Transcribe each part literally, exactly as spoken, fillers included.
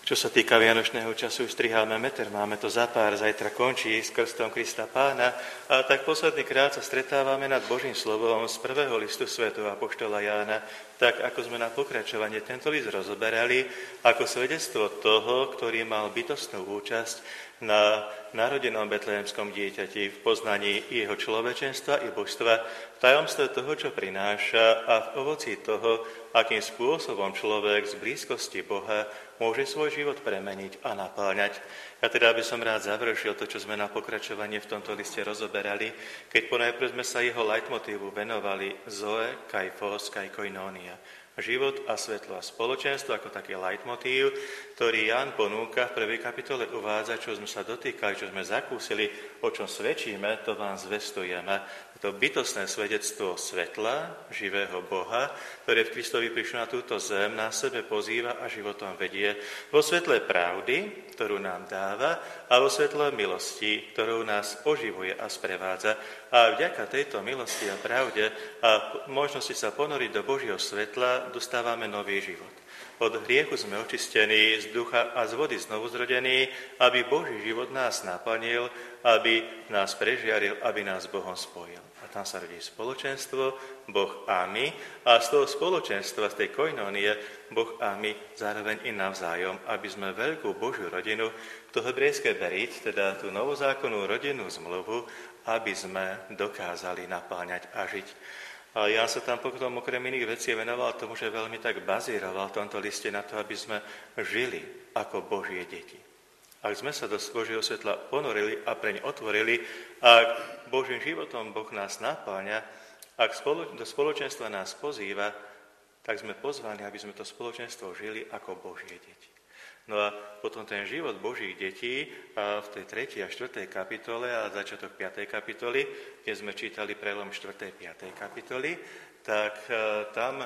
Čo sa týka vianočného času, už striháme meter, máme to za pár, zajtra končí s krstom Krista Pána. A tak posledný krát sa stretávame nad Božím slovom z prvého listu svätého apoštola Jána, tak ako sme na pokračovanie tento list rozoberali, ako svedectvo toho, ktorý mal bytostnú účasť na narodenom betlehemskom dieťati v poznaní jeho človečenstva i božstva, v tajomstve toho, čo prináša a v ovoci toho, akým spôsobom človek z blízkosti Boha môže svoj život premeniť a napáľať. Ja teda by som rád završil to, čo sme na pokračovanie v tomto liste rozoberali, keď ponajprv sme sa jeho leitmotívu venovali Zoe, kai phos, kai koinonia. Život a svetlo a spoločenstvo ako taký leitmotív, ktorý Ján ponúka v prvej kapitole uvádza, čo sme sa dotýkali, čo sme zakúsili, o čom svedčíme, to vám zvestujeme. To bytostné svedectvo svetla, živého Boha, ktoré v Kristovi prišlo na túto zem, nás sebe pozýva a životom vedie vo svetle pravdy, ktorú nám dáva, a vo svetle milosti, ktorou nás oživuje a sprevádza. A vďaka tejto milosti a pravde a možnosti sa ponoriť do Božieho svetla dostávame nový život. Od hriechu sme očistení, z ducha a z vody znovuzrodení, aby Boží život nás naplnil, aby nás prežiaril, aby nás Bohom spojil. A tam sa rodí spoločenstvo, Boh a my. A z toho spoločenstva, z tej koinónie, Boh a my zároveň i navzájom, aby sme veľkú Božiu rodinu, to hebrejské berit, teda tú novozákonnú rodinnú zmluvu, aby sme dokázali napáňať a žiť. A ja sa tam potom okrem iných vecí venoval tomu, že veľmi tak bazíroval v tomto liste na to, aby sme žili ako Božie deti. Ak sme sa do Božieho svetla ponorili a preň otvorili, ak Božím životom Boh nás napáňa, ak spolo, do spoločenstva nás pozýva, tak sme pozvaní, aby sme to spoločenstvo žili ako Božie deti. No a potom ten život Božích detí v tej tretej a štvrtej kapitole a začiatok piatej kapitoly, kde sme čítali prelom štvrtej a piatej kapitoly, tak tam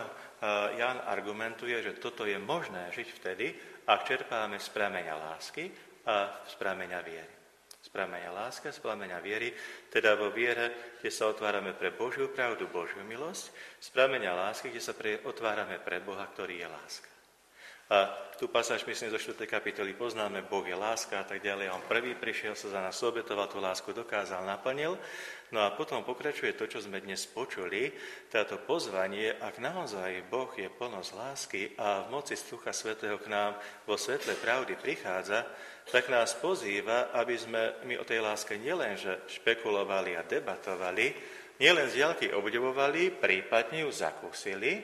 Ján argumentuje, že toto je možné žiť vtedy, ak čerpáme z prameňa lásky a z prameňa viery. Z prameňa lásky a z prameňa viery, teda vo viere, kde sa otvárame pre Božiu pravdu, Božiu milosť, z prameňa lásky, kde sa pre, otvárame pre Boha, ktorý je láska. A tú pasáž, myslím, zo štvrtej kapitoly poznáme, Boh je láska a tak ďalej. A on prvý prišiel, sa za nás obetoval, tú lásku dokázal, naplnil. No a potom pokračuje to, čo sme dnes počuli, táto pozvanie, ak naozaj Boh je plnosť lásky a v moci Ducha Svätého k nám vo svetle pravdy prichádza, tak nás pozýva, aby sme my o tej láske nielenže špekulovali a debatovali, nielen z diaľky obdivovali, prípadne ju zakúsili,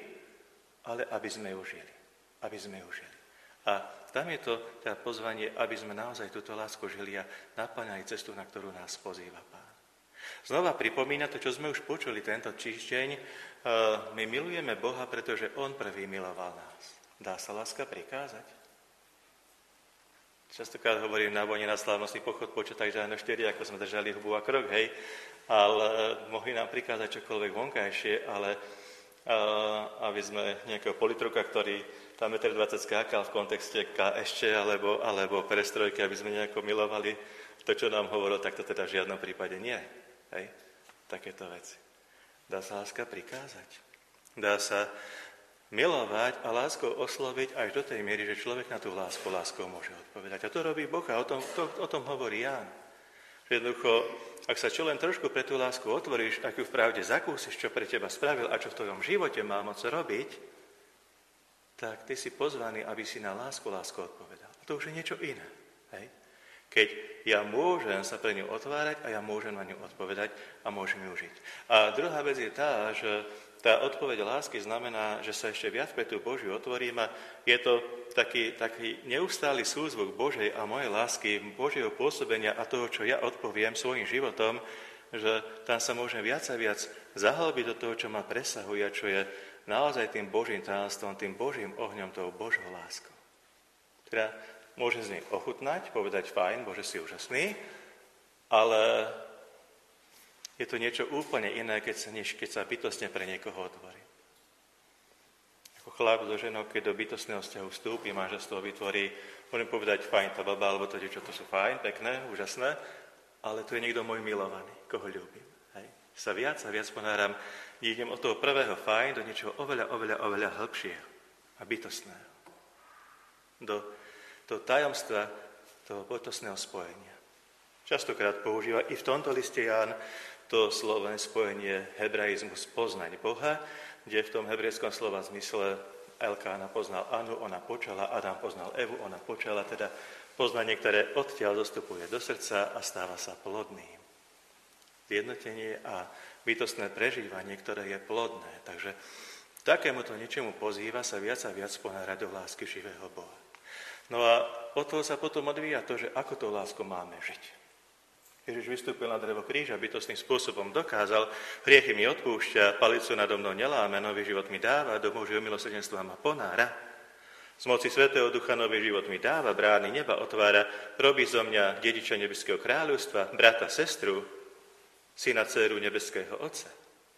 ale aby sme ju žili. Aby sme ju žili. A tam je to teda pozvanie, aby sme naozaj túto lásku žili a naplňali cestu, na ktorú nás pozýva Pán. Znova pripomína to, čo sme už počuli tento týždeň. My milujeme Boha, pretože On prvý miloval nás. Dá sa láska prikázať? Častokrát hovorím na vojne na slávnostný pochod počet, takže aj na štyri, ako sme držali hubu a krok, hej. Ale mohli nám prikázať čokoľvek vonkajšie, ale aby sme nejakého politruka, ktorý tam jeden dvadsať skákal v kontexte ká es čé alebo, alebo perestrojky, aby sme nejako milovali to, čo nám hovoril, tak to teda v žiadnom prípade nie. Hej? Takéto veci. Dá sa láska prikázať. Dá sa milovať a láskou osloviť až do tej miery, že človek na tú lásku láskou môže odpovedať. A to robí Boh a o tom, to, o tom hovorí Ján. Jednoducho, ak sa čo len trošku pre tú lásku otvoríš, ak ju v pravde zakúsiš, čo pre teba spravil a čo v tvojom živote má moc robiť, tak ty si pozvaný, aby si na lásku lásku odpovedal. A to už je niečo iné. Hej? Keď ja môžem sa pre ňu otvárať a ja môžem na ňu odpovedať a môžem ju žiť. A druhá vec je tá, že tá odpoveď lásky znamená, že sa ešte viac pre tú Božiu otvorím a je to taký, taký neustály súzvuk Božej a mojej lásky, Božieho pôsobenia a toho, čo ja odpoviem svojim životom, že tam sa môžem viac a viac zahlbiť do toho, čo ma presahuje a čo je naozaj tým Božím tajomstvom, tým Božím ohňom, tou Božou láskou. Teda môžem z nej ochutnať, povedať fajn, Bože si úžasný, ale je to niečo úplne iné, keď sa, než keď sa bytostne pre niekoho otvorí. Ako chlap so ženou, keď do bytostného vzťahu vstúpi, manželstvo vytvorí, môžem povedať fajn, tá baba, alebo to dievča, to sú fajn, pekné, úžasné, ale to je niekto môj milovaný, koho ľúbim. Hej. Sa viac a viac ponáram, idem od toho prvého fajn do niečoho oveľa, oveľa, oveľa hĺbšieho a bytostného. Do to tajomstva toho bytostného spojenia. Častokrát používa i v tomto liste Ján to slovné spojenie hebraizmus poznať Boha, kde v tom hebrejskom slova zmysle Elkána poznal Anu, ona počala, Adam poznal Evu, ona počala, teda poznanie, ktoré odtiaľ zostupuje do srdca a stáva sa plodným. Zjednotenie a bytostné prežívanie, ktoré je plodné. Takže takémuto niečomu pozýva sa viac a viac ponárať do lásky živého Boha. No a od toho sa potom odvíja to, že ako tú lásku máme žiť. Ježiš vystúpil na drevo kríža, bytostným spôsobom dokázal, hriechy mi odpúšťa, palicu nado mnou neláme, nový život mi dáva, do Božieho milosrdenstva ma ponára. Z moci Svätého Ducha nový život mi dáva, brány neba otvára, robí zo mňa dediča nebeského kráľovstva, brata, sestru, syna, dcéru nebeského Otca.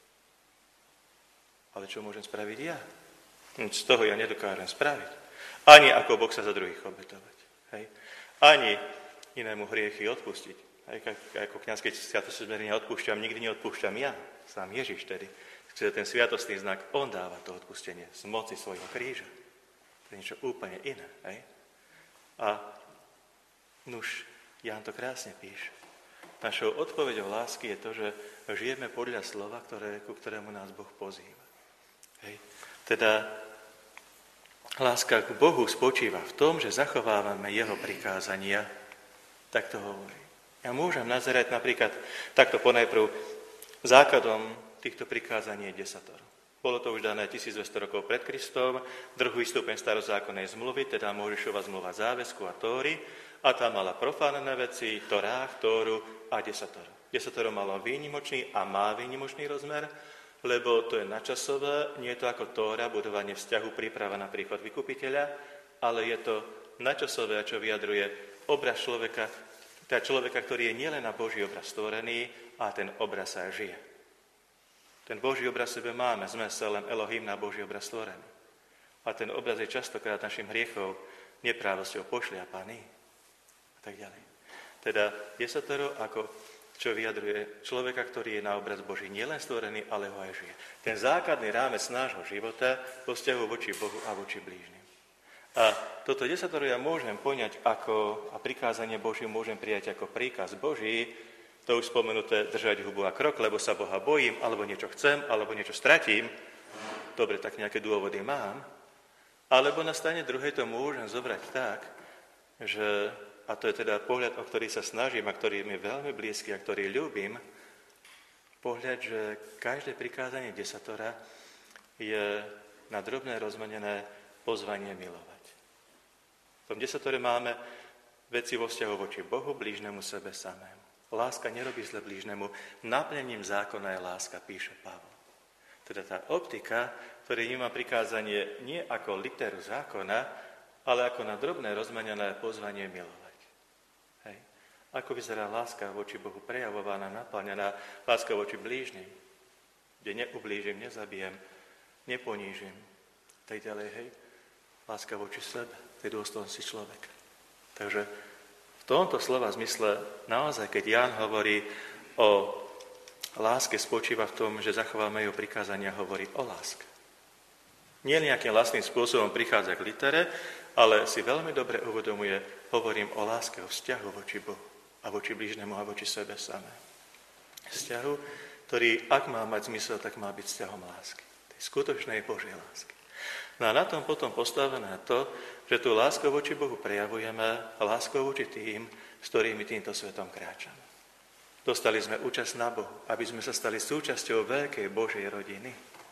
Ale čo môžem spraviť ja? Z toho ja nedokážem spraviť. Ani ako Boh sa za druhých obetovať. Hej. Ani inému hriechy odpustiť. Aj ako kňazskej sviatosti zmierenia odpúšťam, nikdy neodpúšťam ja. Sám Ježiš tedy. Čiže ten sviatostný znak, on dáva to odpustenie z moci svojho kríža. To je niečo úplne iné. Hej. A nuž, Ján to krásne píše. Našou odpoveďou lásky je to, že žijeme podľa slova, ktoré, ku ktorému nás Boh pozýva. Hej. Teda láska k Bohu spočíva v tom, že zachovávame jeho prikázania. Tak to hovorí. Ja môžem nazerať napríklad takto ponajprv základom týchto prikázaní je desatoro. Bolo to už dané tisícdvesto rokov pred Kristom, druhý stupeň starozákonnej zmluvy, teda Mojžišova zmluva záväzku a Tóry, a tá mala profánne veci, Torách, Tóru a desatoro. Desatoro malo výnimočný a má výnimočný rozmer, lebo to je načasové, nie je to ako Tóra, budovanie vzťahu, príprava na príchod vykupiteľa, ale je to načasové, čo vyjadruje obraz človeka, teda človeka, ktorý je nielen na Boží obraz stvorený, a ten obraz sa žije. Ten Boží obraz sebe máme, sme sa len Elohim na Boží obraz stvorený. A ten obraz je častokrát našim hriechom, neprávosťou pošliapaný a tak ďalej. Teda desatoro ako čo vyjadruje človeka, ktorý je na obraz Boží nielen stvorený, ale ho aj žije. Ten základný rámec nášho života vo vzťahu voči Bohu a voči blížnym. A toto desatoro ja môžem poňať ako, a prikázanie Božie môžem prijať ako príkaz Boží, to už spomenuté držať hubu a krok, lebo sa Boha bojím, alebo niečo chcem, alebo niečo stratím. Dobre, tak nejaké dôvody mám. Alebo na strane druhej to môžem zobrať tak, že, a to je teda pohľad, o ktorý sa snažím a ktorý mi je veľmi blízky a ktorý ľúbim, pohľad, že každé prikázanie desatora je na drobné rozmenené pozvanie milovať. V tom desatore máme veci vo vzťahu voči Bohu, blížnemu sebe samému. Láska nerobí zle blížnemu, naplnením zákona je láska, píše Pavol. Teda tá optika, ktorý nemá prikázanie nie ako literu zákona, ale ako na drobné rozmenené pozvanie milovať. Hej. Ako vyzerá láska voči Bohu prejavovaná, naplnená, láska voči blížnym, kde neublížim, nezabijem, neponížim, tak ďalej, hej. Láska voči sebe, tej dôstojnosti človeka. Takže v tomto slova zmysle naozaj, keď Ján hovorí o láske, spočíva v tom, že zachováme jeho prikázania, hovorí o láske. Nie nejakým vlastným spôsobom prichádza k litere, ale si veľmi dobre uvedomuje, hovorím o láske, o vzťahu voči Bohu a voči blížnemu a voči sebe samé. Vzťahu, ktorý, ak má mať zmysel, tak má byť vzťahom lásky. Tej skutočnej Božej lásky. No a na tom potom postavené to, že tú lásku voči Bohu prejavujeme, láskou voči tým, s ktorými týmto svetom kráčame. Dostali sme účasť na Bohu, aby sme sa stali súčasťou veľkej Božej rodiny.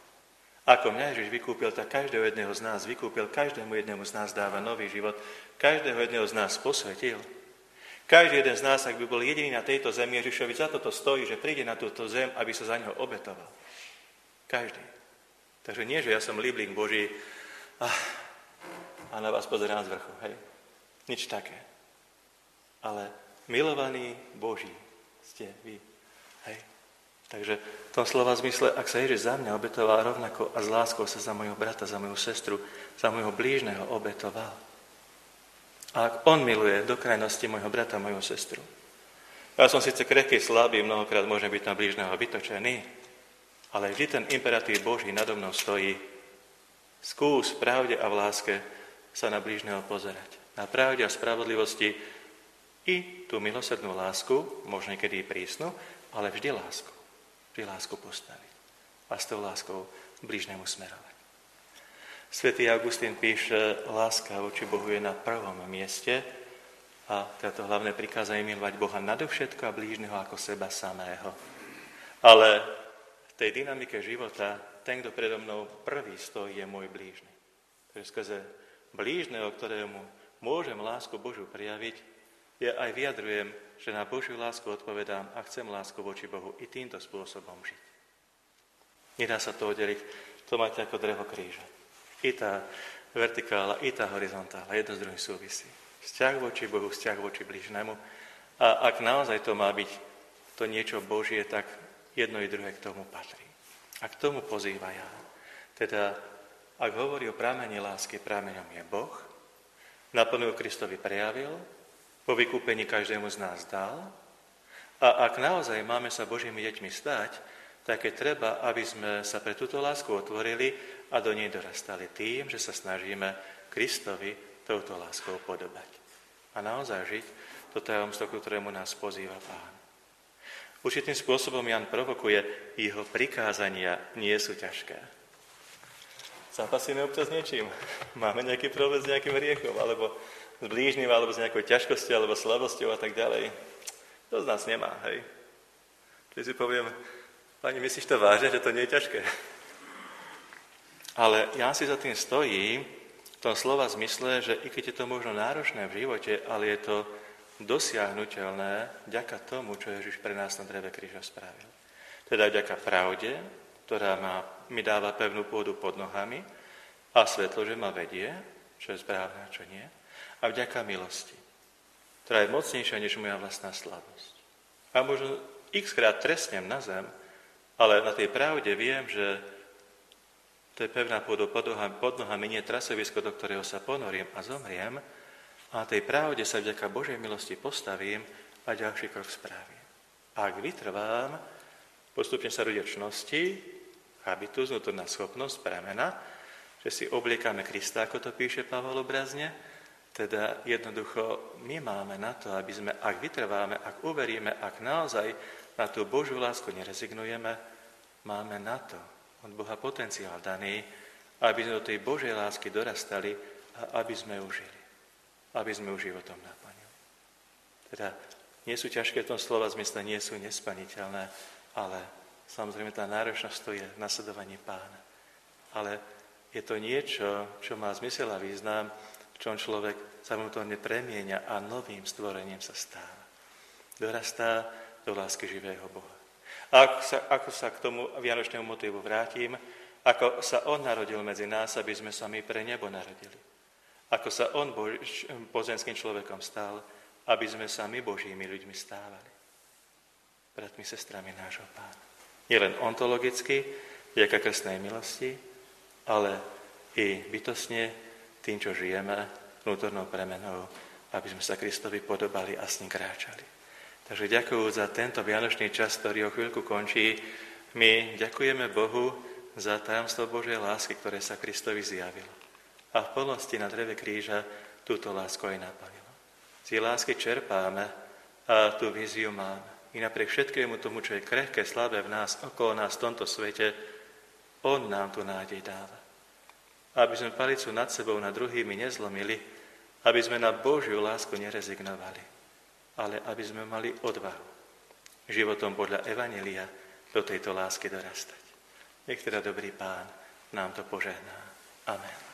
Ako mňa Ježiš vykúpil, tak každého jedného z nás vykúpil, každému jednému z nás dáva nový život, každého jedného z nás posvetil. Každý jeden z nás, ak by bol jediný na tejto zemi, Ježišovi za toto stojí, že príde na túto zem, aby sa za neho obetoval. Každý. Takže nie, že ja som líblik Boží a na vás pozerám z vrchu, hej. Nič také. Ale milovaný Boží ste vy, hej. Takže v tom slova zmysle, ak sa Ježiš za mňa obetoval rovnako a s láskou sa za mojho brata, za moju sestru, za mojho blížneho obetoval. A ak on miluje do krajnosti mojho brata, moju sestru. Ja som síce krehký, slabý, mnohokrát môžem byť na blížneho vytočený, ale vždy ten imperatív Boží nado mnou stojí. Skús v pravde a v láske sa na blížneho pozerať. na pravde a spravodlivosti i tú milosrdnú lásku, možno niekedy prísnu, ale vždy lásku. Vždy lásku postaviť. A s tou láskou blížnemu smerovať. Svätý Augustín píše, láska voči Bohu je na prvom mieste a toto hlavné prikázanie milovať Boha nadovšetko a blížneho ako seba samého. Ale v tej dynamike života ten, kto predo mnou prvý stojí, je môj blížny. Takže skrze blížneho, ktorému môžem lásku Božiu prijaviť, ja aj vyjadrujem, že na Božiu lásku odpovedám a chcem lásku voči Bohu i týmto spôsobom žiť. Nedá sa to oddeliť, to máte ako drevo kríža. I tá vertikála, i tá horizontála, jedno z druhým súvisí. Vzťah voči Bohu, vzťah voči blížnemu. A ak naozaj to má byť to niečo Božie, tak jedno i druhé k tomu patrí. A k tomu pozýva Ján. Teda, ak hovorí o pramene lásky, prameňom je Boh, naplno Kristovi prejavil, po vykúpení každému z nás dal. A ak naozaj máme sa Božími deťmi stať, tak je treba, aby sme sa pre túto lásku otvorili a do nej dorastali tým, že sa snažíme Kristovi touto láskou podobať. A naozaj žiť to tajomstvo, ktorému nás pozýva Pán. Určitým spôsobom Ján provokuje, jeho prikázania nie sú ťažké. Zápasíme občas niečím. Máme nejaký problém s nejakým hriechom, alebo s blížnym, alebo s nejakou ťažkosťou, alebo slabosťou a tak ďalej. To z nás nemá, hej. Keď si poviem, pani, myslíš to vážne, že to nie je ťažké? Ale Ján si za tým stojí v tom slova zmysle, že i keď je to možno náročné v živote, ale je to dosiahnuteľné vďaka tomu, čo Ježiš pre nás na dreve kríža spravil. Teda vďaka pravde, ktorá ma, mi dáva pevnú pôdu pod nohami a svetlo, že ma vedie, čo je správne a čo nie. A vďaka milosti, ktorá je mocnejšia než moja vlastná slabosť. A možno x-krát trestnem na zem, ale na tej pravde viem, že to je pevná pôda pod nohami, pod nohami, nie trasovisko, do ktorého sa ponorím a zomriem. A na tej pravde sa vďaka Božej milosti postavím a ďalší krok spravím. A ak vytrvám, postupne sa rodí čnosti, habitus, vnútorná schopnosť, premena, že si obliekame Krista, ako to píše Pavol obrazne, teda jednoducho my máme na to, aby sme, ak vytrváme, ak uveríme, ak naozaj na tú Božiu lásku nerezignujeme, máme na to od Boha potenciál daný, aby sme do tej Božej lásky dorastali a aby sme ju žili. Aby sme ju životom naplnili. Teda nie sú ťažké v tom slova zmysle, nie sú nesplniteľné, ale samozrejme tá náročnosť stojí v nasledovaní Pána. Ale je to niečo, čo má zmysel a význam, v čom človek sa vnútorne premieňa a novým stvorením sa stáva. Dorastá do lásky živého Boha. A ako sa, ako sa k tomu vianočnému motívu vrátim, ako sa on narodil medzi nás, aby sme sa my pre nebo narodili. Ako sa on bož, pozemským človekom stal, aby sme sa my Božími ľuďmi stávali. Bratmi, sestrami nášho Pána. Nielen ontologicky, vďaka krstnej milosti, ale i bytostne tým, čo žijeme, vnútornou premenou, aby sme sa Kristovi podobali a s ním kráčali. Takže ďakujem za tento vianočný čas, ktorý o chvíľku končí. My ďakujeme Bohu za tajomstvo Božej lásky, ktoré sa Kristovi zjavilo. A v plnosti na dreve kríža túto lásku aj naplnilo. Z lásky čerpáme a tú víziu máme. I napriek všetkému tomu, čo je krehké, slabé v nás, okolo nás v tomto svete, on nám tu nádej dáva. Aby sme palicu nad sebou, nad druhými nezlomili, aby sme na Božiu lásku nerezignovali, ale aby sme mali odvahu životom podľa Evanjelia do tejto lásky dorastať. Nech teda dobrý Pán nám to požehná. Amen.